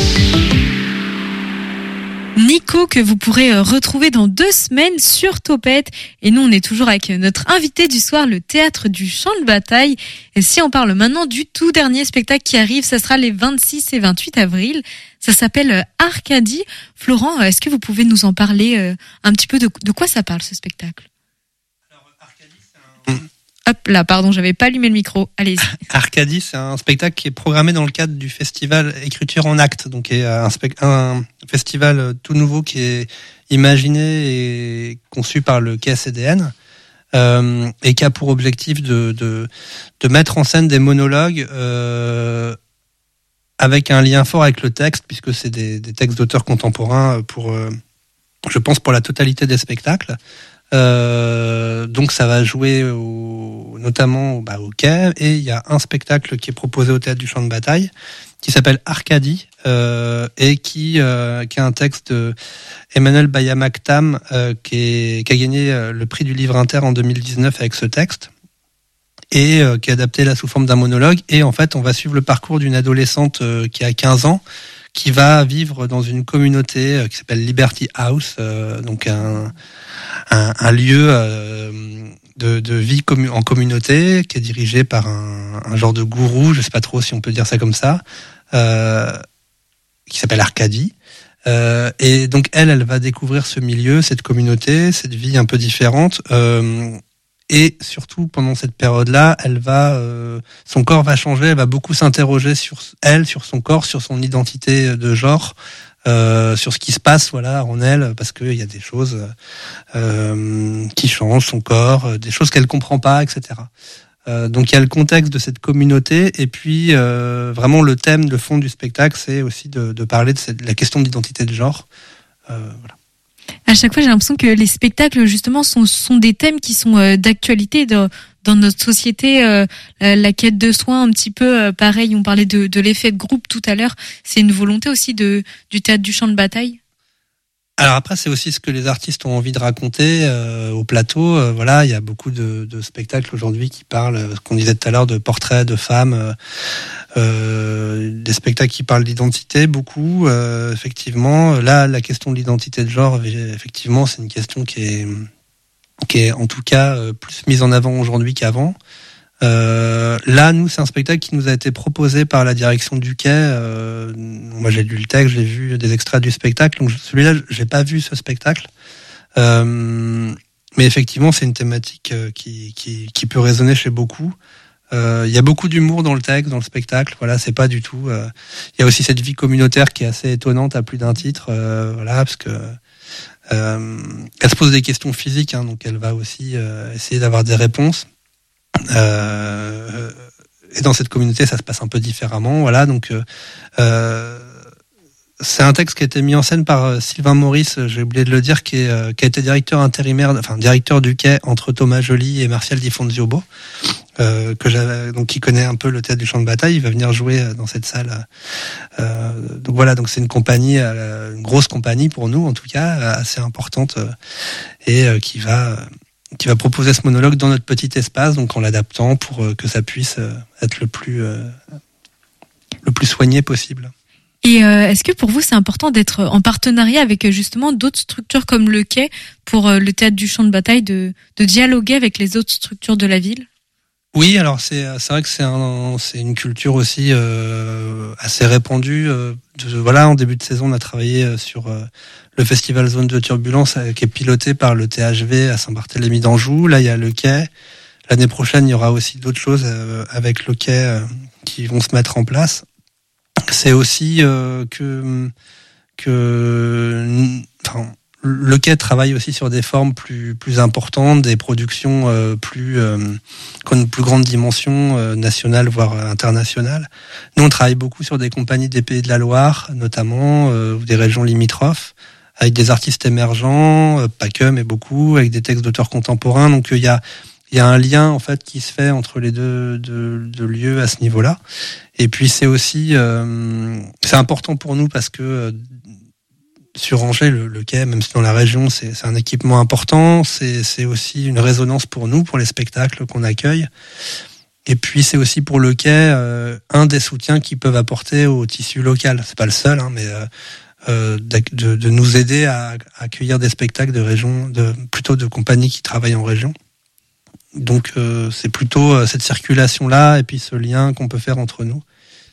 Nico que vous pourrez retrouver dans deux semaines sur Topette. Et nous, on est toujours avec notre invité du soir, le Théâtre du Champ de Bataille. Et si on parle maintenant du tout dernier spectacle qui arrive, ça sera les vingt-six et vingt-huit avril. Ça s'appelle Arcadie. Florent, est-ce que vous pouvez nous en parler un petit peu de, de quoi ça parle, ce spectacle? Alors, Arcadie, c'est un... Hop là, pardon, j'avais pas allumé le micro. Allez-y. Arcadie, c'est un spectacle qui est programmé dans le cadre du festival Écriture en Actes, donc est un, spect- un festival tout nouveau qui est imaginé et conçu par le K C D N euh, et qui a pour objectif de, de, de mettre en scène des monologues euh, avec un lien fort avec le texte, puisque c'est des, des textes d'auteurs contemporains pour, euh, je pense, pour la totalité des spectacles. Euh, donc ça va jouer au, notamment bah, au Quai, et il y a un spectacle qui est proposé au Théâtre du Champ de Bataille qui s'appelle Arcadie euh, et qui, euh, qui a un texte de Emmanuel Bayamaktam euh, qui, est, qui a gagné le prix du livre inter en deux mille dix-neuf avec ce texte et euh, qui est adapté là sous forme d'un monologue. Et en fait on va suivre le parcours d'une adolescente euh, qui a quinze ans, qui va vivre dans une communauté euh, qui s'appelle Liberty House, euh, donc un, un, un lieu euh, de, de vie commu- en communauté qui est dirigé par un, un genre de gourou, je sais pas trop si on peut dire ça comme ça, euh, qui s'appelle Arcadie. Euh, et donc elle, elle va découvrir ce milieu, cette communauté, cette vie un peu différente. Euh, et surtout pendant cette période-là, elle va, euh, son corps va changer. Elle va beaucoup s'interroger sur elle, sur son corps, sur son identité de genre, euh, sur ce qui se passe, voilà, en elle, parce qu'il y a des choses euh, qui changent son corps, des choses qu'elle comprend pas, et cetera. Euh, donc il y a le contexte de cette communauté et puis euh, vraiment le thème, le fond du spectacle, c'est aussi de, de parler de, cette, de la question de l'identité de genre. Euh, voilà. À chaque fois, j'ai l'impression que les spectacles justement sont, sont des thèmes qui sont euh, d'actualité dans, dans notre société. Euh, la, la quête de soins, un petit peu euh, pareil. On parlait de, de l'effet de groupe tout à l'heure. C'est une volonté aussi de du théâtre du champ de bataille. Alors après, c'est aussi ce que les artistes ont envie de raconter euh, au plateau. Euh, voilà, il y a beaucoup de, de spectacles aujourd'hui qui parlent, ce qu'on disait tout à l'heure, de portraits de femmes, euh, euh, des spectacles qui parlent d'identité, beaucoup. Euh, effectivement, là, la question de l'identité de genre, effectivement, c'est une question qui est, qui est en tout cas euh, plus mise en avant aujourd'hui qu'avant. Euh, là, nous, c'est un spectacle qui nous a été proposé par la direction du Quai. Euh, moi, j'ai lu le texte, j'ai vu des extraits du spectacle. Donc, celui-là, j'ai pas vu ce spectacle. Euh, mais effectivement, c'est une thématique qui, qui, qui peut résonner chez beaucoup. Euh, il y a beaucoup d'humour dans le texte, dans le spectacle. Voilà, c'est pas du tout. Euh, il y a aussi cette vie communautaire qui est assez étonnante à plus d'un titre. Euh, voilà, parce que euh, elle se pose des questions physiques, hein, donc elle va aussi euh, essayer d'avoir des réponses. Euh, et dans cette communauté, ça se passe un peu différemment. Voilà, donc euh, c'est un texte qui a été mis en scène par Sylvain Maurice, j'ai oublié de le dire, qui, est, euh, qui a été directeur intérimaire, enfin directeur du Quai entre Thomas Joly et Martial Di Fonziobo, euh, que j'avais, donc qui connaît un peu le théâtre du champ de bataille. Il va venir jouer dans cette salle. Euh, donc voilà, donc c'est une compagnie, euh, une grosse compagnie pour nous en tout cas, assez importante euh, et euh, qui va. qui va proposer ce monologue dans notre petit espace, donc en l'adaptant pour que ça puisse être le plus, euh, le plus soigné possible. Et euh, est-ce que pour vous, c'est important d'être en partenariat avec justement d'autres structures comme le Quai pour euh, le théâtre du champ de bataille, de, de dialoguer avec les autres structures de la ville ? Oui, alors c'est, c'est vrai que c'est, un, c'est une culture aussi euh, assez répandue. Euh, de, voilà, en début de saison, on a travaillé sur euh, le festival Zone de Turbulence euh, qui est piloté par le T H V à Saint-Barthélemy d'Anjou. Là, il y a le Quai. L'année prochaine, il y aura aussi d'autres choses euh, avec le Quai euh, qui vont se mettre en place. C'est aussi euh, que que enfin, le Quai travaille aussi sur des formes plus plus importantes, des productions euh, plus euh, qui ont une plus grande dimension euh, nationale voire internationale. Nous, on travaille beaucoup sur des compagnies des Pays de la Loire, notamment euh, ou des régions limitrophes, avec des artistes émergents, euh, pas que mais beaucoup, avec des textes d'auteurs contemporains. Donc il y a il y a un lien en fait qui se fait entre les deux, deux, deux lieux à ce niveau-là. Et puis c'est aussi euh, c'est important pour nous parce que euh, sur Angers, le, le Quai, même si dans la région, c'est, c'est un équipement important, c'est, c'est aussi une résonance pour nous, pour les spectacles qu'on accueille. Et puis c'est aussi pour le Quai euh, un des soutiens qu'ils peuvent apporter au tissu local. C'est pas le seul, hein, mais euh, euh, de, de nous aider à, à accueillir des spectacles de région, de plutôt de compagnies qui travaillent en région. Donc euh, c'est plutôt euh, cette circulation-là et puis ce lien qu'on peut faire entre nous.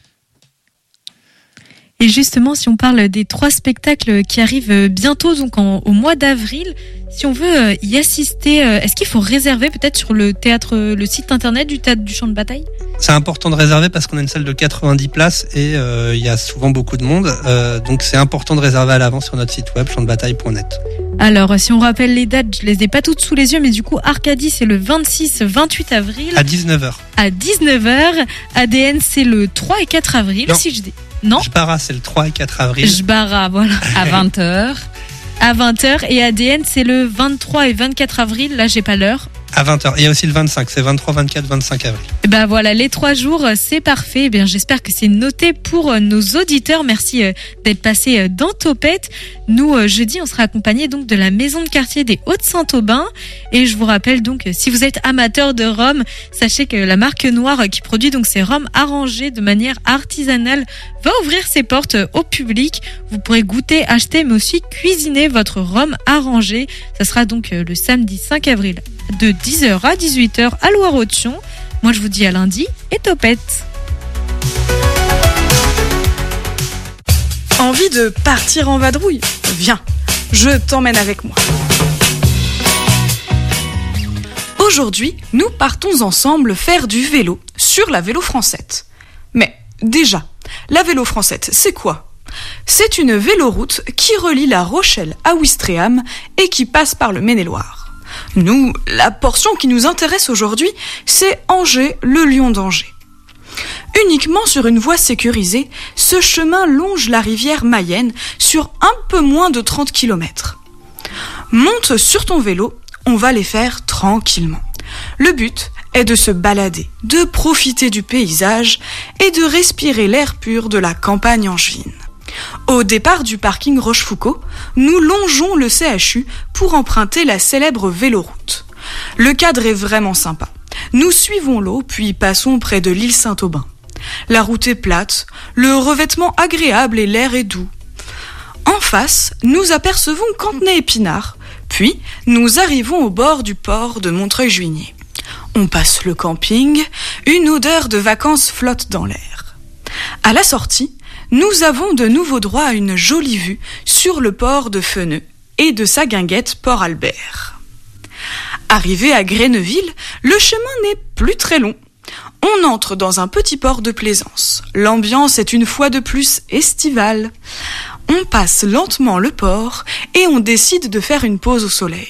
Et justement, si on parle des trois spectacles qui arrivent bientôt, donc en, au mois d'avril, si on veut y assister, est-ce qu'il faut réserver peut-être sur le théâtre, le site internet du théâtre du champ de bataille ? C'est important de réserver parce qu'on a une salle de quatre-vingt-dix places et euh, il y a souvent beaucoup de monde. Euh, donc c'est important de réserver à l'avance sur notre site web champ de bataille point net. Alors, si on rappelle les dates, je les ai pas toutes sous les yeux, mais du coup, Arcadie, c'est le vingt-six vingt-huit avril. À dix-neuf heures. À dix-neuf heures. A D N, c'est le trois et quatre avril, non. si je dis. Non. Jbara, c'est le trois et quatre avril. Jbara, voilà. À vingt heures. À vingt heures. Et A D N, c'est le vingt-trois et vingt-quatre avril. Là, j'ai pas l'heure. À vingt heures. Il y a aussi le vingt-cinq, c'est vingt-trois, vingt-quatre, vingt-cinq avril. Ben voilà, les trois jours, c'est parfait. Eh bien, j'espère que c'est noté pour nos auditeurs. Merci d'être passé dans Topette. Nous, jeudi, on sera accompagné donc de la maison de quartier des Hauts-de-Saint-Aubin. Et je vous rappelle donc, si vous êtes amateur de rhum, sachez que la marque Noire qui produit donc ces rhums arrangés de manière artisanale va ouvrir ses portes au public. Vous pourrez goûter, acheter, mais aussi cuisiner votre rhum arrangé. Ça sera donc le samedi cinq avril de dix heures à dix-huit heures à Loire-Othion. Moi, je vous dis à lundi et Topette. Envie de partir en vadrouille ? Viens, je t'emmène avec moi. Aujourd'hui, nous partons ensemble faire du vélo sur la Vélo Francette. Mais déjà, la Vélo Francette, c'est quoi ? C'est une véloroute qui relie La Rochelle à Ouistreham et qui passe par le Maine-et-Loire. Nous, la portion qui nous intéresse aujourd'hui, c'est Angers, le Lion d'Angers. Uniquement sur une voie sécurisée, ce chemin longe la rivière Mayenne sur un peu moins de trente kilomètres. Monte sur ton vélo, on va les faire tranquillement. Le but est de se balader, de profiter du paysage et de respirer l'air pur de la campagne angevine. Au départ du parking Rochefoucauld, nous longeons le C H U pour emprunter la célèbre véloroute. Le cadre est vraiment sympa. Nous suivons l'eau puis passons près de l'île Saint-Aubin. La route est plate, le revêtement agréable et l'air est doux. En face, nous apercevons Cantenay-Épinard, puis nous arrivons au bord du port de Montreuil-Juigné. On passe le camping, une odeur de vacances flotte dans l'air. À la sortie, nous avons de nouveau droit à une jolie vue sur le port de Feneux et de sa guinguette Port-Albert. Arrivé à Gréneville, le chemin n'est plus très long. On entre dans un petit port de plaisance. L'ambiance est une fois de plus estivale. On passe lentement le port et on décide de faire une pause au soleil.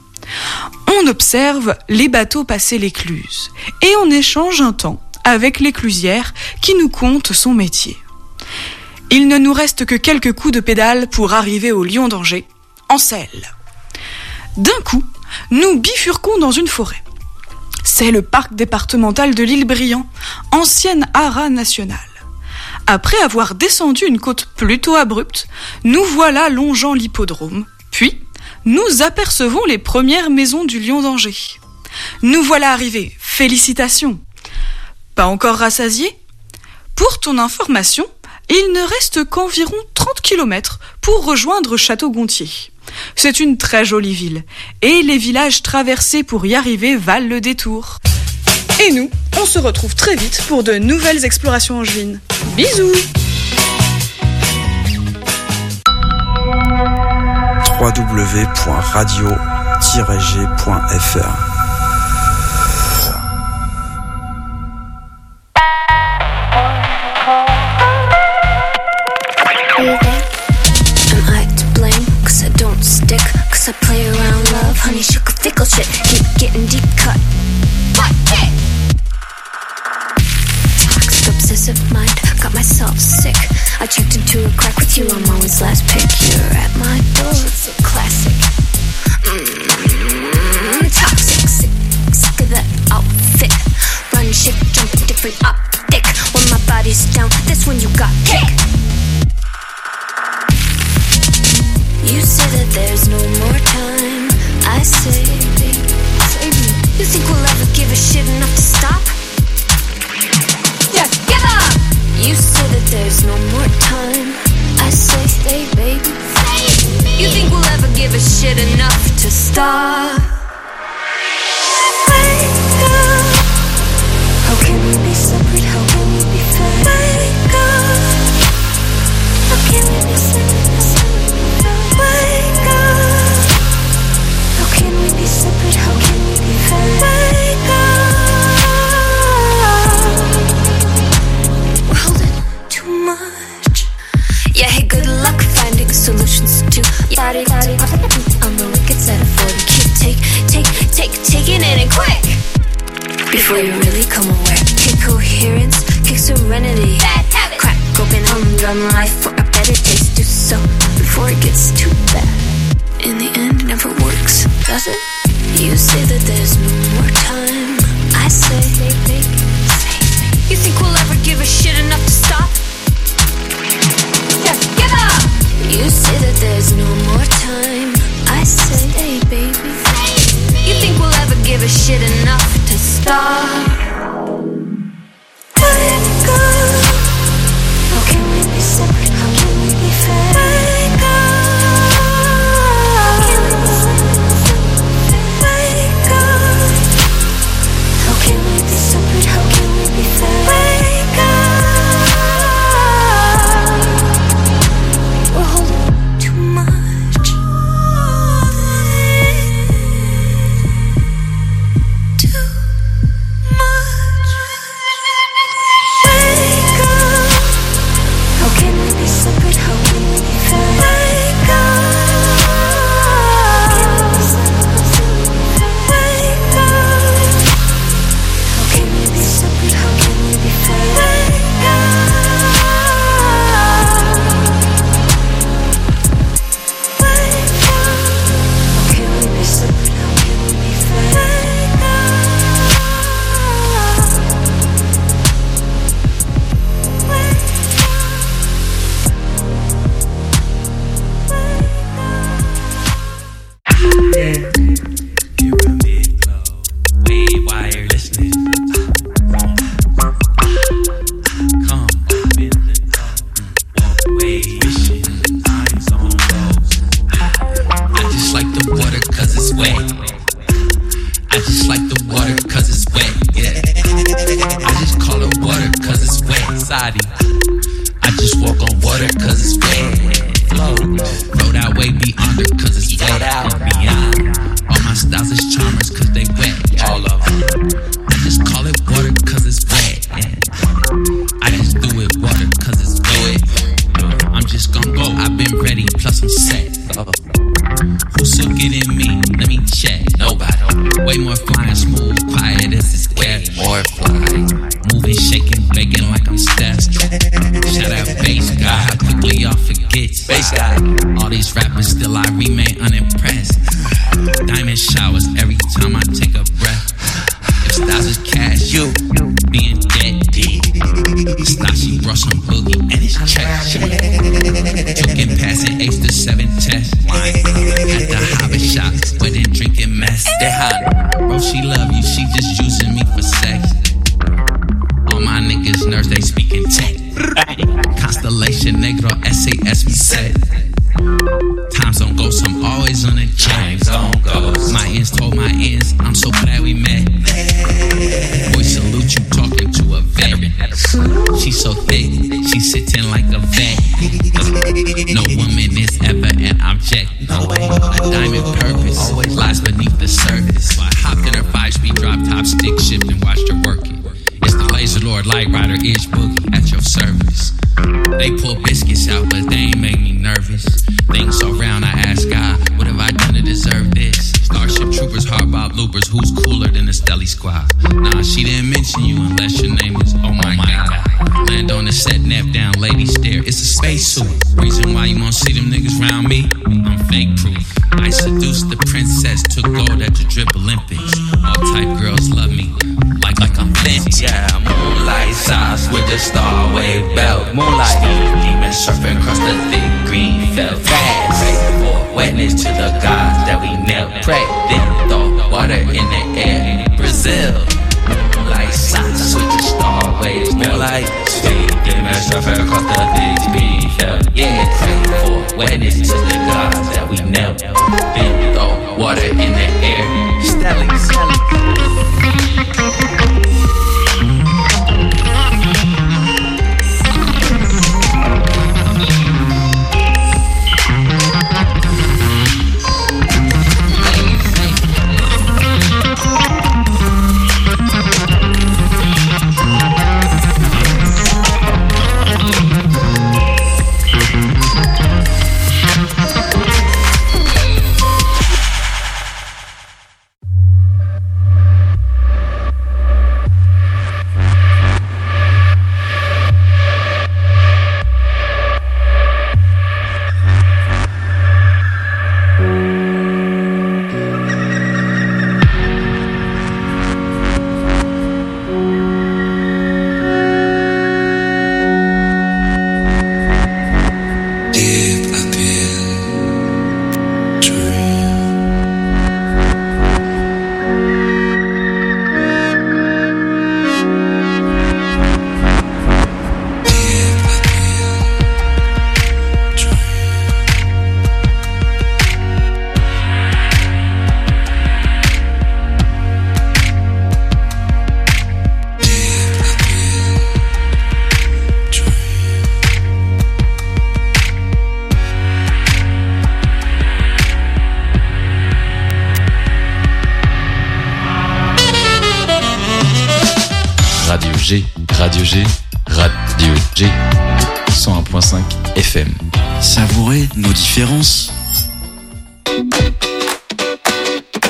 On observe les bateaux passer l'écluse et on échange un temps avec l'éclusière qui nous conte son métier. Il ne nous reste que quelques coups de pédale pour arriver au Lion d'Angers, en selle. D'un coup, nous bifurquons dans une forêt. C'est le parc départemental de l'île Briand, ancienne haras nationale. Après avoir descendu une côte plutôt abrupte, nous voilà longeant l'hippodrome, puis nous apercevons les premières maisons du Lion d'Angers. Nous voilà arrivés, félicitations. Pas encore rassasiés ? Pour ton information, il ne reste qu'environ trente kilomètres pour rejoindre Château-Gontier. C'est une très jolie ville, et les villages traversés pour y arriver valent le détour. Et nous, on se retrouve très vite pour de nouvelles explorations angevines. Bisous! w w w point radio tiret g point f r I play around love, honey, shook a fickle shit, keep getting deep cut. What it? Toxic, obsessive mind, got myself sick. I checked into a crack with you, I'm always last pick. You're at my door, it's a classic. Mm, toxic, sick, sick of that outfit. Run shit, jump a different optic. When my body's down, that's when you got kick. You say that there's no more time. I say, baby, baby, you think we'll ever give a shit enough to stop? Yeah, give up! You say that there's no more time. I say, stay, baby, stay. You think we'll ever give a shit enough to stop? Wake up. How can we be separate? How can we be fair? Wake up. How can we be separate? Wake up. How can we be separate? How can we be fair? Wake up. We're holding too much. Yeah, hey, good luck finding solutions to your body. On the wicked side of forty, keep take, take, take, taking it in quick before you really come aware. Kick coherence, kick serenity. Bad habit. Crack open, humdrum life for a better taste. Do so before it gets too bad. In the end, it never works, does it? You say that there's no more I'm ready, plus I'm set. Who's so getting me? Let me check. Nobody. Way more flying, smooth, quiet. This is scary. More fly. Moving, shaking, begging like I'm Steph. Shout out bass guy. How quickly y'all forget. Bass guy. All these rappers still I remain unimpressed. Diamond showers every time I take a breath. If styles is cash, you being dead. Stashy brought some boogie and it's trash. Joking, passing eight to seven tests. At the hobby shop, wedding drinking mess. They hot. Bro, she love you, she just using me for sex. All my niggas nerves, they speaking tech. Constellation Negro, S A S me set. Time zone ghost, I'm always on the time zone ghost. My ends told my ends, I'm so glad we met. Boy, salute you talking to a vet. She's so thick, she's sitting like a vet. No woman is ever an object. A diamond purpose always lies beneath the surface. So I hopped in her five-speed drop top, stick shift and watched her work it. It's the Laser Lord Light Rider Ish Boogie at your service. They pull biscuits out, but they ain't make me nervous. Things so round, I ask God, what have I done to deserve this? Starship Troopers, hardball bloopers, who's cooler than the Stelly Squad? Nah, she didn't mention you unless your name is Oh My God. Land on the set, nap down, lady stare, it's a spacesuit. Reason why you won't see them niggas round me? I'm fake proof. I seduced the princess, took gold at the Drip Olympics. All type girls love me, like like I'm Vince. Yeah, moonlight sauce with the star wave belt. Moonlight, demon surfing across the thick green felt. Fast, pray for witness to the gods that we knelt. Pray, then throw water in the air. Brazil, moonlight sauce with the star wave belt. Moonlight, demon surfing across the thick green felt. Yeah, pray for witness to the gods that we knelt. Then throw water in the air. Stelly, Stelly. Radio G, Radio G, cent un point cinq F M. Savourez nos différences.